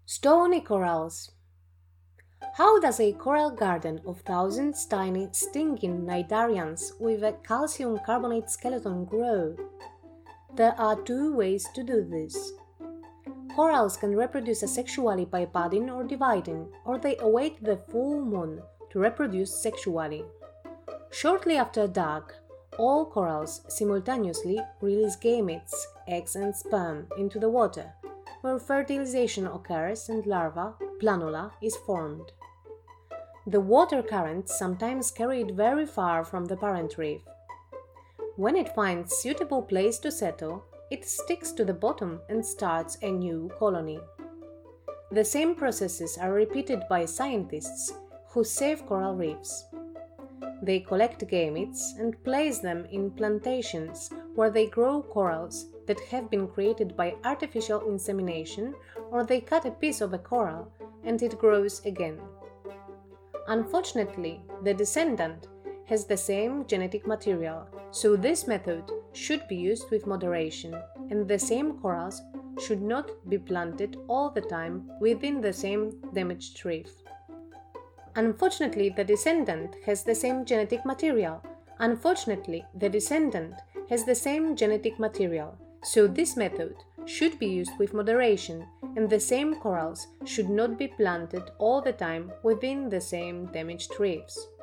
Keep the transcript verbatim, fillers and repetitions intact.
Stony corals. How does a coral garden of thousands tiny stinging cnidarians with a calcium carbonate skeleton grow? There are two ways to do this. Corals can reproduce asexually by budding or dividing, or they await the full moon to reproduce sexually. Shortly after dark, all corals simultaneously release gametes, eggs and sperm, into the water, where fertilization occurs and larva, planula, is formed. The water currents sometimes carry it very far from the parent reef. When it finds suitable place to settle, it sticks to the bottom and starts a new colony. The same processes are repeated by scientists who save coral reefs. They collect gametes and place them in plantations where they grow corals that have been created by artificial insemination, or they cut a piece of a coral and it grows again. Unfortunately, the descendant has the same genetic material, so this method should be used with moderation, and the same corals should not be planted all the time within the same damaged reef. Unfortunately, the descendant has the same genetic material. Unfortunately, the descendant has the same genetic material, so this method should be used with moderation, and the same corals should not be planted all the time within the same damaged reefs.